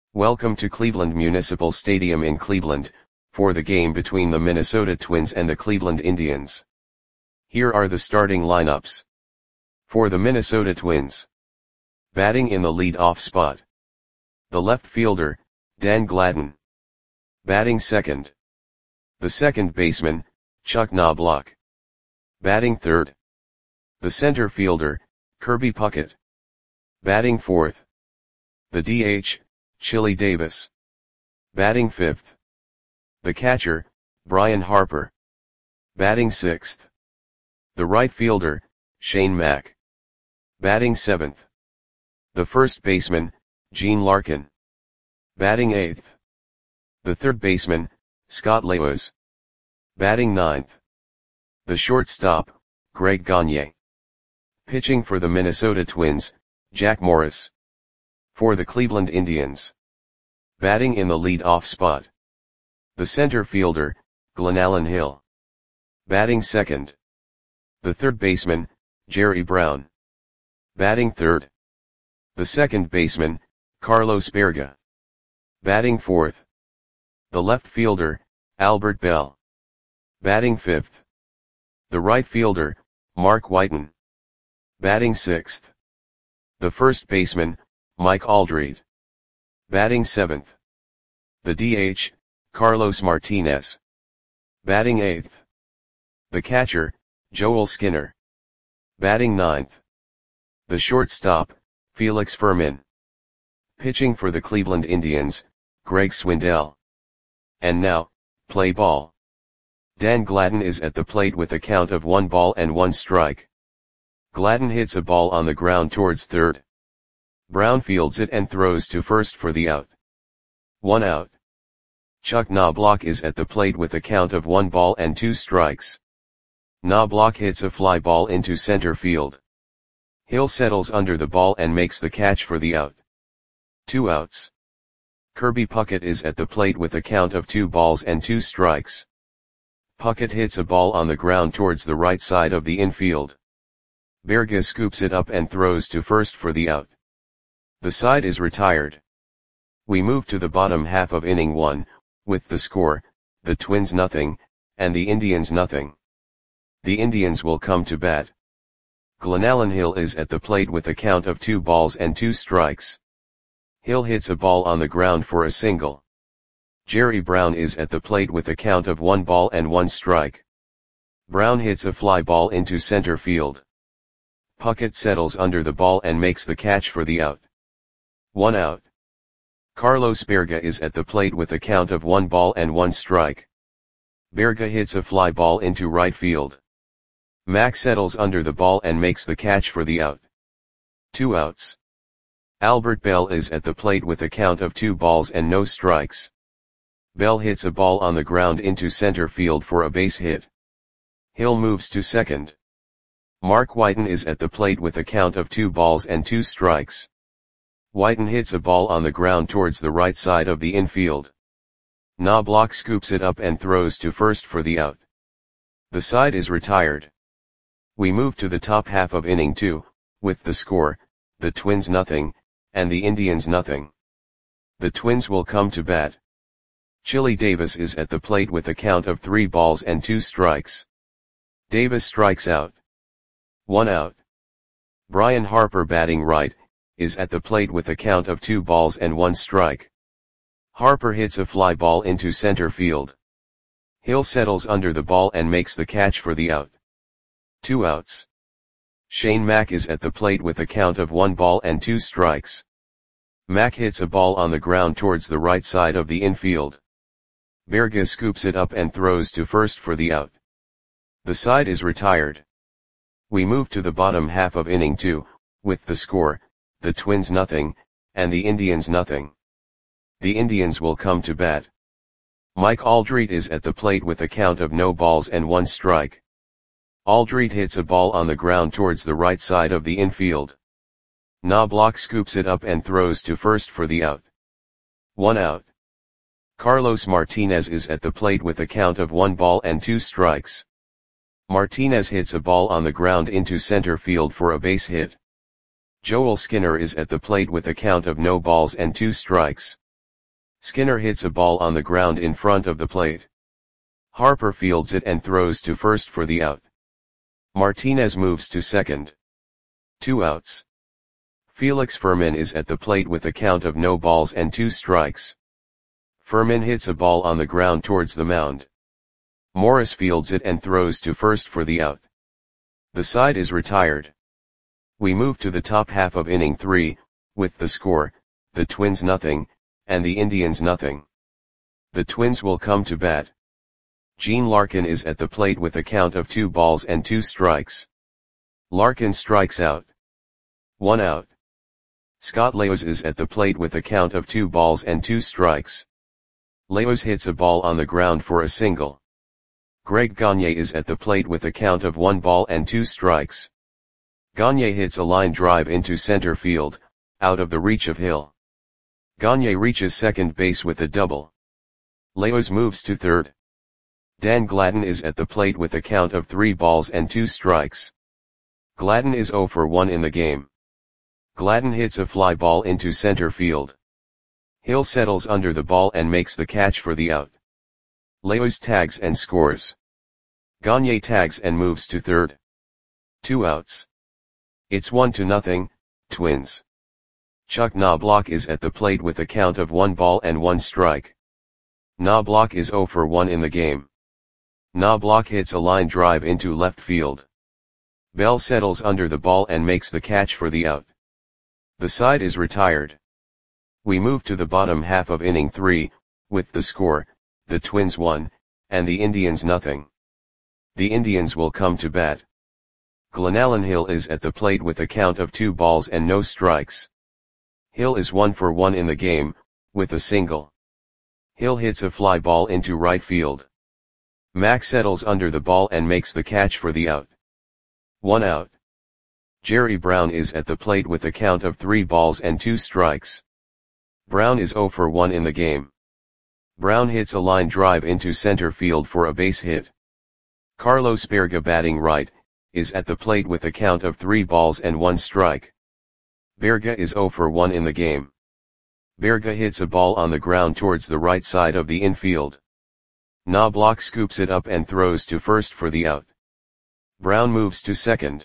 Welcome to Cleveland Municipal Stadium in Cleveland, for the game between the Minnesota Twins and the Cleveland Indians. Here are the starting lineups. For the Minnesota Twins. Batting in the lead-off spot. The left fielder, Dan Gladden. Batting second. The second baseman, Chuck Knobloch. Batting third. The center fielder, Kirby Puckett. Batting fourth. The DH, Chili Davis. Batting fifth. The catcher, Brian Harper. Batting sixth. The right fielder, Shane Mack. Batting seventh. The first baseman, Gene Larkin. Batting eighth. The third baseman, Scott Lewis. Batting ninth. The shortstop, Greg Gagne. Pitching for the Minnesota Twins, Jack Morris. For the Cleveland Indians. Batting in the lead-off spot. The center fielder, Glenallen Hill. Batting second. The third baseman, Jerry Brown. Batting third. The second baseman, Carlos Berga. Batting fourth. The left fielder, Albert Bell. Batting fifth. The right fielder, Mark Whiten. Batting sixth. The first baseman, Mike Aldrete. Batting seventh. The DH, Carlos Martinez. Batting eighth. The catcher, Joel Skinner. Batting ninth. The shortstop, Felix Fermin. Pitching for the Cleveland Indians, Greg Swindell. And now, play ball. Dan Gladden is at the plate with a count of 1-1 Gladden hits a ball on the ground towards third. Brown fields it and throws to first for the out. 1 out. Chuck Knobloch is at the plate with a count of 1-2. Knobloch hits a fly ball into center field. Hill settles under the ball and makes the catch for the out. 2 outs. Kirby Puckett is at the plate with a count of 2-2. Puckett hits a ball on the ground towards the right side of the infield. Berga scoops it up and throws to first for the out. The side is retired. We move to the bottom half of inning 1, with the score, the Twins 0, and the Indians 0. The Indians will come to bat. Glenallen Hill is at the plate with a count of 2-2. Hill hits a ball on the ground for a single. Jerry Brown is at the plate with a count of 1-1. Brown hits a fly ball into center field. Puckett settles under the ball and makes the catch for the out. 1 out. Carlos Berga is at the plate with a count of 1-1. Berga hits a fly ball into right field. Mack settles under the ball and makes the catch for the out. 2 outs. Albert Bell is at the plate with a count of 2-0. Bell hits a ball on the ground into center field for a base hit. Hill moves to second. Mark Whiten is at the plate with a count of 2-2. Whiten hits a ball on the ground towards the right side of the infield. Knobloch scoops it up and throws to first for the out. The side is retired. We move to the top half of inning 2, with the score, the Twins 0, and the Indians 0. The Twins will come to bat. Chili Davis is at the plate with a count of 3-2. Davis strikes out. 1 out. Brian Harper batting right, is at the plate with a count of 2-1. Harper hits a fly ball into center field. Hill settles under the ball and makes the catch for the out. 2 outs. Shane Mack is at the plate with a count of 1-2. Mack hits a ball on the ground towards the right side of the infield. Berga scoops it up and throws to first for the out. The side is retired. We move to the bottom half of inning 2, with the score, the Twins 0, and the Indians 0. The Indians will come to bat. Mike Aldrete is at the plate with a count of 0-1. Aldrete hits a ball on the ground towards the right side of the infield. Knobloch scoops it up and throws to first for the out. 1 out. Carlos Martinez is at the plate with a count of 1-2. Martinez hits a ball on the ground into center field for a base hit. Joel Skinner is at the plate with a count of 0 balls and 2 strikes. Skinner hits a ball on the ground in front of the plate. Harper fields it and throws to first for the out. Martinez moves to second. 2 outs. Felix Fermin is at the plate with a count of no balls and 2 strikes. Fermin hits a ball on the ground towards the mound. Morris fields it and throws to first for the out. The side is retired. We move to the top half of inning 3, with the score, the Twins nothing, and the Indians nothing. The Twins will come to bat. Gene Larkin is at the plate with a count of 2 balls and 2 strikes. Larkin strikes out. 1 out. Scott Leos is at the plate with a count of 2 balls and 2 strikes. Leos hits a ball on the ground for a single. Greg Gagne is at the plate with a count of 1 ball and 2 strikes. Gagne hits a line drive into center field, out of the reach of Hill. Gagne reaches second base with a double. Leos moves to third. Dan Gladden is at the plate with a count of 3 balls and 2 strikes. Gladden is 0 for 1 in the game. Gladden hits a fly ball into center field. Hill settles under the ball and makes the catch for the out. Leos tags and scores. Gagne tags and moves to third. 2 outs. It's 1-0, Twins. Chuck Knobloch is at the plate with a count of 1 ball and 1 strike. Knobloch is 0 for 1 in the game. Knobloch hits a line drive into left field. Bell settles under the ball and makes the catch for the out. The side is retired. We move to the bottom half of inning 3, with the score, the Twins 1, and the Indians nothing. The Indians will come to bat. Glenallen Hill is at the plate with a count of 2 balls and no strikes. Hill is 1 for 1 in the game, with a single. Hill hits a fly ball into right field. Mack settles under the ball and makes the catch for the out. 1 out. Jerry Brown is at the plate with a count of 3 balls and 2 strikes. Brown is 0 for 1 in the game. Brown hits a line drive into center field for a base hit. Carlos Berga, batting right, is at the plate with a count of 3 balls and 1 strike. Berga is 0 for 1 in the game. Berga hits a ball on the ground towards the right side of the infield. Knobloch scoops it up and throws to first for the out. Brown moves to second.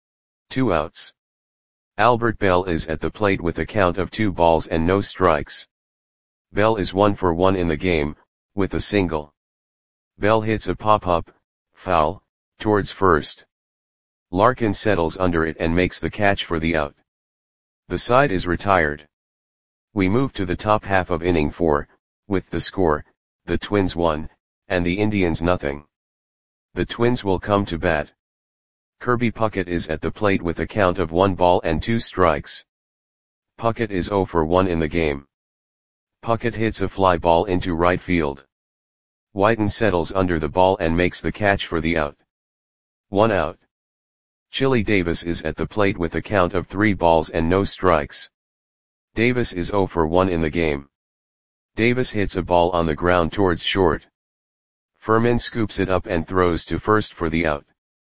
2 outs. Albert Bell is at the plate with a count of 2 balls and no strikes. Bell is 1 for 1 in the game, with a single. Bell hits a pop-up, foul, towards first. Larkin settles under it and makes the catch for the out. The side is retired. We move to the top half of inning 4, with the score, the Twins 1, and the Indians nothing. The Twins will come to bat. Kirby Puckett is at the plate with a count of 1 ball and 2 strikes. Puckett is 0 for 1 in the game. Puckett hits a fly ball into right field. Whiten settles under the ball and makes the catch for the out. 1 out. Chili Davis is at the plate with a count of 3 balls and no strikes. Davis is 0 for 1 in the game. Davis hits a ball on the ground towards short. Fermin scoops it up and throws to first for the out.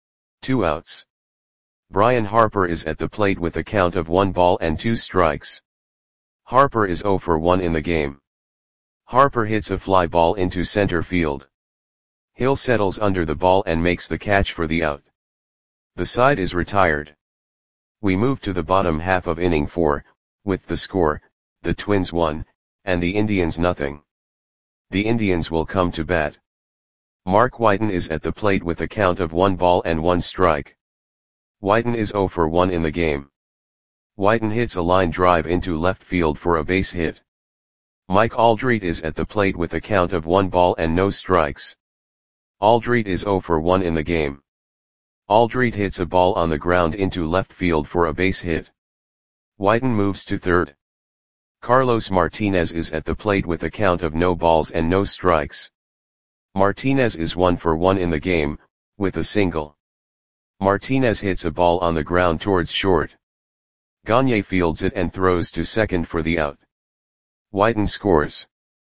2 outs. Brian Harper is at the plate with a count of 1 ball and 2 strikes. Harper is 0 for 1 in the game. Harper hits a fly ball into center field. Hill settles under the ball and makes the catch for the out. The side is retired. We move to the bottom half of inning 4, with the score, the Twins 1, and the Indians nothing. The Indians will come to bat. Mark Whiten is at the plate with a count of 1 ball and 1 strike. Whiten is 0 for 1 in the game. Whiten hits a line drive into left field for a base hit. Mike Aldrete is at the plate with a count of 1 ball and no strikes. Aldrete is 0 for 1 in the game. Aldrete hits a ball on the ground into left field for a base hit. Whiten moves to third. Carlos Martinez is at the plate with a count of no balls and no strikes. Martinez is 1 for 1 in the game, with a single. Martinez hits a ball on the ground towards short. Gagne fields it and throws to second for the out. Whiten scores.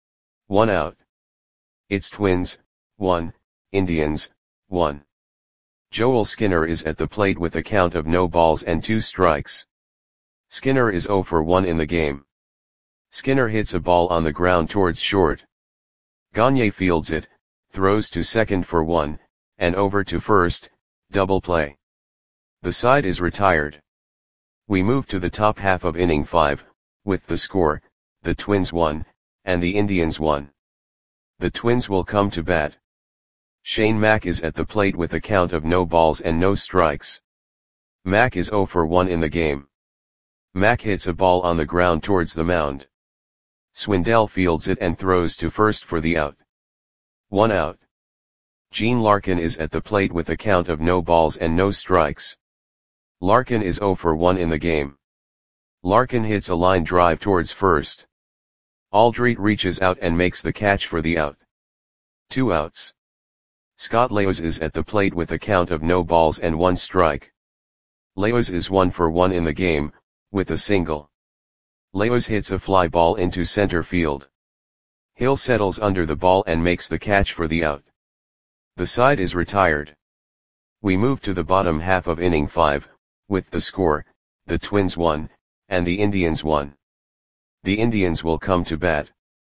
1 out. It's Twins, 1, Indians, 1. Joel Skinner is at the plate with a count of no balls and 2 strikes. Skinner is 0 for 1 in the game. Skinner hits a ball on the ground towards short. Gagne fields it, throws to second for one, and over to first, double play. The side is retired. We move to the top half of inning 5, with the score, the Twins 1, and the Indians 1. The Twins will come to bat. Shane Mack is at the plate with a count of no balls and no strikes. Mack is 0 for 1 in the game. Mack hits a ball on the ground towards the mound. Swindell fields it and throws to first for the out. 1 out. Gene Larkin is at the plate with a count of no balls and no strikes. Larkin is 0 for 1 in the game. Larkin hits a line drive towards first. Aldrete reaches out and makes the catch for the out. 2 outs. Scott Leos is at the plate with a count of no balls and 1 strike. Leos is 1 for 1 in the game, with a single. Leos hits a fly ball into center field. Hill settles under the ball and makes the catch for the out. The side is retired. We move to the bottom half of inning 5, with the score, the Twins 1, and the Indians 1. The Indians will come to bat.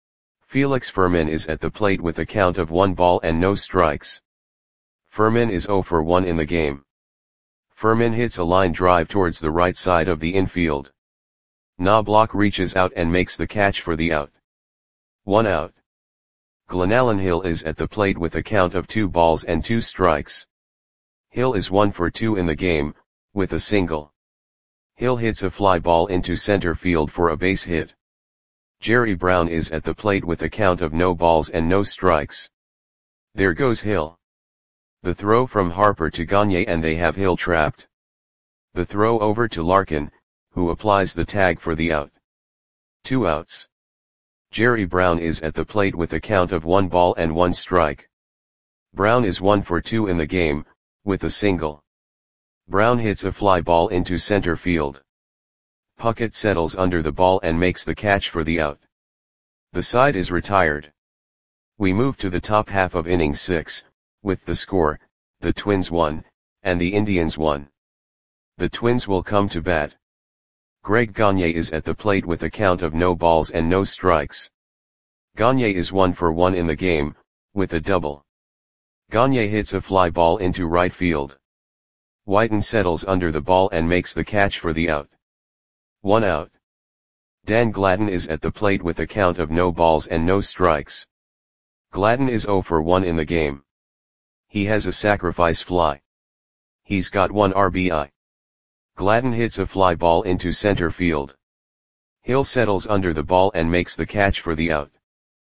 Felix Fermin is at the plate with a count of 1 ball and no strikes. Fermin is 0 for 1 in the game. Fermin hits a line drive towards the right side of the infield. Knobloch reaches out and makes the catch for the out. 1 out. Glenallen Hill is at the plate with a count of 2 balls and 2 strikes. Hill is 1 for 2 in the game, with a single. Hill hits a fly ball into center field for a base hit. Jerry Brown is at the plate with a count of no balls and no strikes. There goes Hill. The throw from Harper to Gagne and they have Hill trapped. The throw over to Larkin, who applies the tag for the out. 2 outs. Jerry Brown is at the plate with a count of 1 ball and 1 strike. Brown is 1 for 2 in the game, with a single. Brown hits a fly ball into center field. Puckett settles under the ball and makes the catch for the out. The side is retired. We move to the top half of inning 6, with the score, the Twins 1, and the Indians 1. The Twins will come to bat. Greg Gagne is at the plate with a count of no balls and no strikes. Gagne is 1 for 1 in the game, with a double. Gagne hits a fly ball into right field. Whiten settles under the ball and makes the catch for the out. 1 out. Dan Gladden is at the plate with a count of no balls and no strikes. Gladden is 0 for 1 in the game. He has a sacrifice fly. He's got 1 RBI. Gladden hits a fly ball into center field. Hill settles under the ball and makes the catch for the out.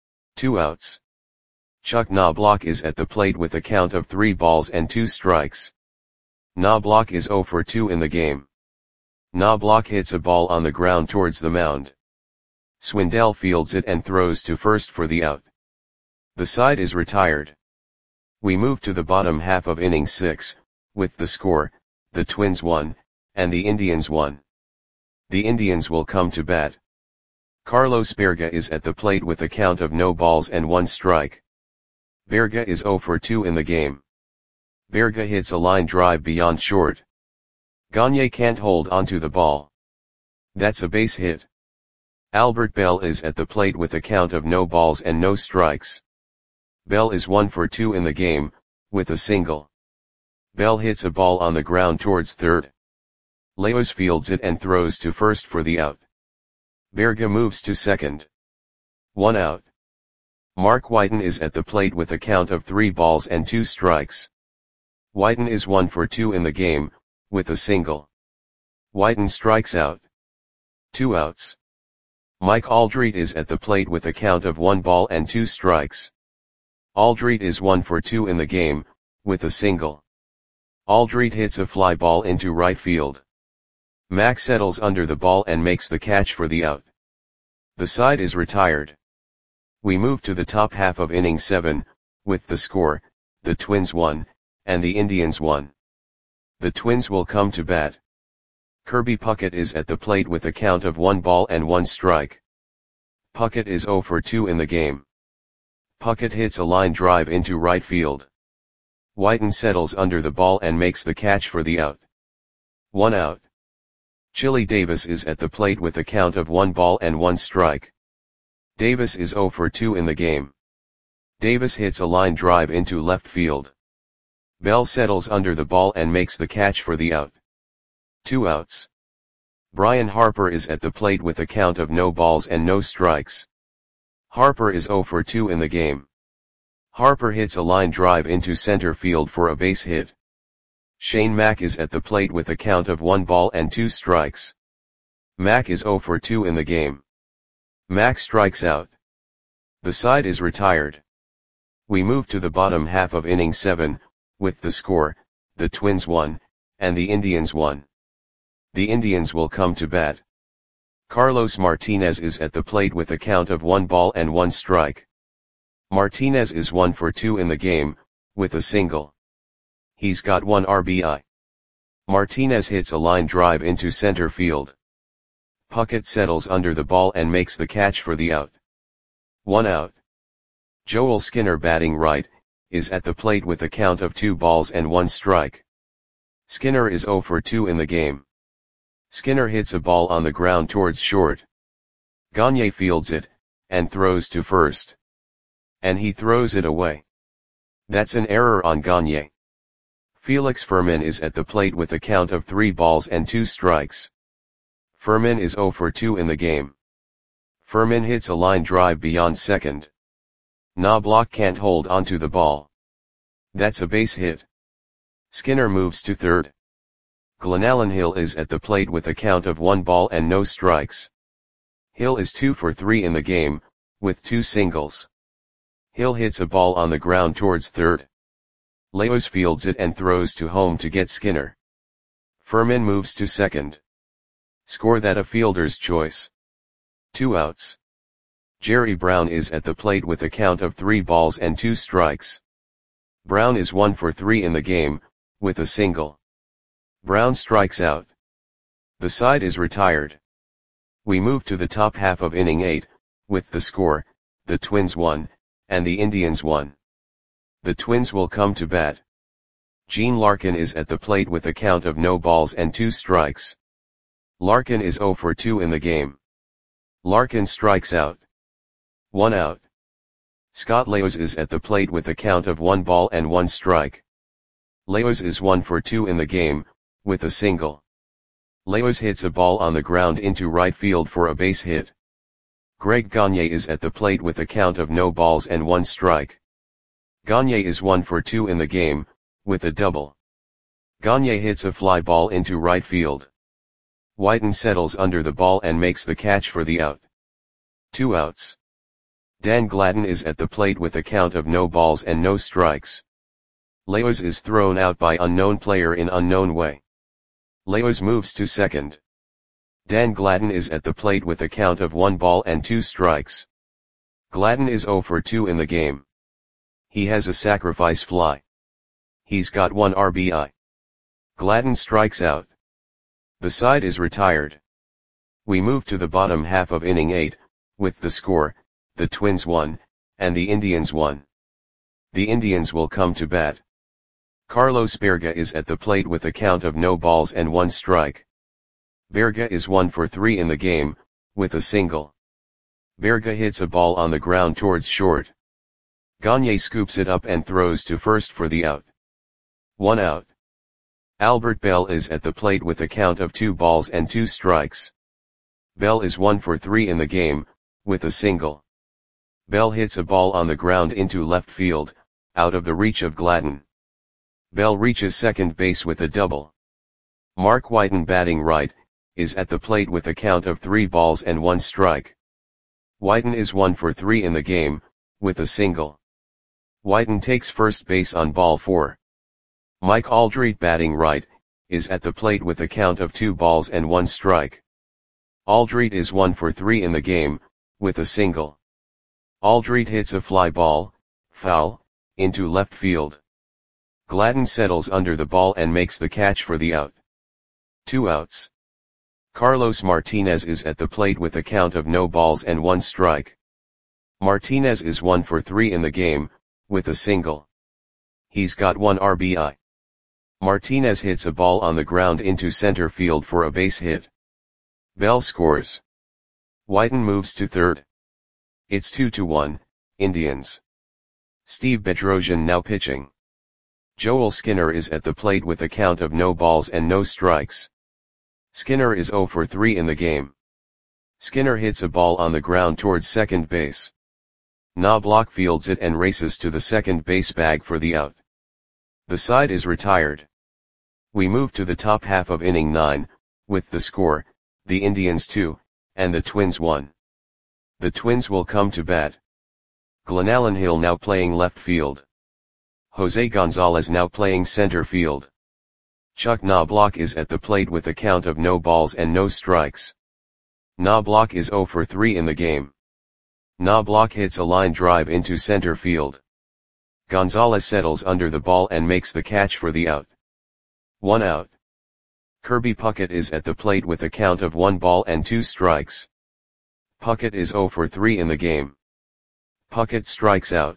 2 outs. Chuck Knobloch is at the plate with a count of 3 balls and 2 strikes. Knobloch is 0 for 2 in the game. Knobloch hits a ball on the ground towards the mound. Swindell fields it and throws to first for the out. The side is retired. We move to the bottom half of inning 6, with the score, the Twins 1, and the Indians 1. The Indians will come to bat. Carlos Berga is at the plate with a count of no balls and 1 strike. Berga is 0 for 2 in the game. Berga hits a line drive beyond short. Gagne can't hold onto the ball. That's a base hit. Albert Bell is at the plate with a count of no balls and no strikes. Bell is 1 for 2 in the game, with a single. Bell hits a ball on the ground towards third. Leos fields it and throws to first for the out. Berga moves to second. 1 out. Mark Whiten is at the plate with a count of 3 balls and 2 strikes. Whiten is 1 for 2 in the game, with a single. Whiten strikes out. 2 outs. Mike Aldrete is at the plate with a count of 1 ball and 2 strikes. Aldrete is 1 for 2 in the game, with a single. Aldrete hits a fly ball into right field. Mack settles under the ball and makes the catch for the out. The side is retired. We move to the top half of inning 7, with the score, the Twins 1, and the Indians 1. The Twins will come to bat. Kirby Puckett is at the plate with a count of 1 ball and 1 strike. Puckett is 0 for 2 in the game. Puckett hits a line drive into right field. Whiten settles under the ball and makes the catch for the out. 1 out. Chili Davis is at the plate with a count of 1 ball and 1 strike. Davis is 0 for 2 in the game. Davis hits a line drive into left field. Bell settles under the ball and makes the catch for the out. 2 outs. Brian Harper is at the plate with a count of no balls and no strikes. Harper is 0 for 2 in the game. Harper hits a line drive into center field for a base hit. Shane Mack is at the plate with a count of 1 ball and 2 strikes. Mack is 0 for 2 in the game. Mack strikes out. The side is retired. We move to the bottom half of inning 7, with the score, the Twins 1, and the Indians 1. The Indians will come to bat. Carlos Martinez is at the plate with a count of 1 ball and 1 strike. Martinez is 1 for 2 in the game, with a single. He's got 1 RBI. Martinez hits a line drive into center field. Puckett settles under the ball and makes the catch for the out. 1 out. Joel Skinner, batting right, is at the plate with a count of 2 balls and 1 strike. Skinner is 0 for 2 in the game. Skinner hits a ball on the ground towards short. Gagne fields it, and throws to first. And he throws it away. That's an error on Gagne. Felix Fermin is at the plate with a count of 3 balls and 2 strikes. Fermin is 0 for 2 in the game. Fermin hits a line drive beyond second. Knobloch can't hold onto the ball. That's a base hit. Skinner moves to third. Glenallen Hill is at the plate with a count of 1 ball and no strikes. Hill is 2 for 3 in the game, with 2 singles. Hill hits a ball on the ground towards third. Leos fields it and throws to home to get Skinner. Fermin moves to second. Score that a fielder's choice. 2 outs. Jerry Brown is at the plate with a count of 3 balls and 2 strikes. Brown is 1 for 3 in the game, with a single. Brown strikes out. The side is retired. We move to the top half of inning 8, with the score, the Twins 1, and the Indians 1. The Twins will come to bat. Gene Larkin is at the plate with a count of no balls and 2 strikes. Larkin is 0 for 2 in the game. Larkin strikes out. 1 out. Scott Leos is at the plate with a count of 1 ball and 1 strike. Leos is 1 for 2 in the game, with a single. Leos hits a ball on the ground into right field for a base hit. Greg Gagne is at the plate with a count of no balls and 1 strike. Gagne is 1 for 2 in the game, with a double. Gagne hits a fly ball into right field. Whiten settles under the ball and makes the catch for the out. 2 outs. Dan Gladden is at the plate with a count of no balls and no strikes. Leos is thrown out by unknown player in unknown way. Leos moves to second. Dan Gladden is at the plate with a count of 1 ball and 2 strikes. Gladden is 0 for 2 in the game. He has a sacrifice fly. He's got 1 RBI. Gladden strikes out. The side is retired. We move to the bottom half of inning 8, with the score, the Twins 1, and the Indians 1. The Indians will come to bat. Carlos Berga is at the plate with a count of no balls and 1 strike. Berga is 1 for 3 in the game, with a single. Berga hits a ball on the ground towards short. Gagne scoops it up and throws to first for the out. 1 out. Albert Bell is at the plate with a count of 2 balls and 2 strikes. Bell is 1 for 3 in the game, with a single. Bell hits a ball on the ground into left field, out of the reach of Gladden. Bell reaches second base with a double. Mark Whiten, batting right, is at the plate with a count of 3 balls and 1 strike. Whiten is 1 for 3 in the game, with a single. Whiten takes first base on ball 4. Mike Aldrete, batting right, is at the plate with a count of 2 balls and 1 strike. Aldrete is 1 for 3 in the game, with a single. Aldrete hits a fly ball, foul, into left field. Gladden settles under the ball and makes the catch for the out. 2 outs. Carlos Martinez is at the plate with a count of no balls and 1 strike. Martinez is 1 for 3 in the game, with a single. He's got 1 RBI. Martinez hits a ball on the ground into center field for a base hit. Bell scores. Whiten moves to third. It's 2-1, Indians. Steve Bedrosian now pitching. Joel Skinner is at the plate with a count of no balls and no strikes. Skinner is 0 for 3 in the game. Skinner hits a ball on the ground towards second base. Knobloch fields it and races to the second base bag for the out. The side is retired. We move to the top half of inning 9, with the score, the Indians 2, and the Twins 1. The Twins will come to bat. Glenallen Hill now playing left field. Jose Gonzalez now playing center field. Chuck Knobloch is at the plate with a count of no balls and no strikes. Knobloch is 0 for 3 in the game. Knobloch hits a line drive into center field. Gonzalez settles under the ball and makes the catch for the out. 1 out. Kirby Puckett is at the plate with a count of 1 ball and 2 strikes. Puckett is 0 for 3 in the game. Puckett strikes out.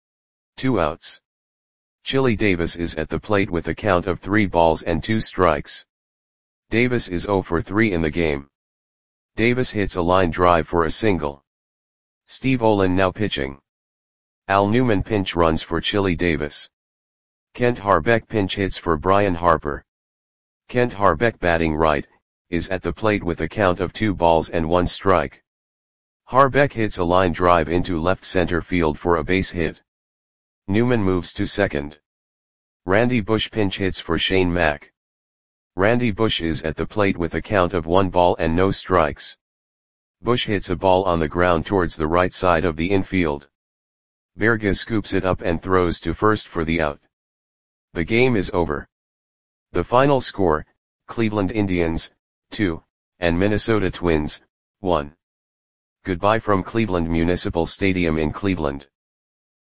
2 outs. Chili Davis is at the plate with a count of 3 balls and 2 strikes. Davis is 0 for 3 in the game. Davis hits a line drive for a single. Steve Olin now pitching. Al Newman pinch runs for Chili Davis. Kent Harbeck pinch hits for Brian Harper. Kent Harbeck batting right, is at the plate with a count of 2 balls and 1 strike. Harbeck hits a line drive into left center field for a base hit. Newman moves to second. Randy Bush pinch hits for Shane Mack. Randy Bush is at the plate with a count of 1 ball and no strikes. Bush hits a ball on the ground towards the right side of the infield. Berga scoops it up and throws to first for the out. The game is over. The final score, Cleveland Indians, 2, and Minnesota Twins, 1. Goodbye from Cleveland Municipal Stadium in Cleveland.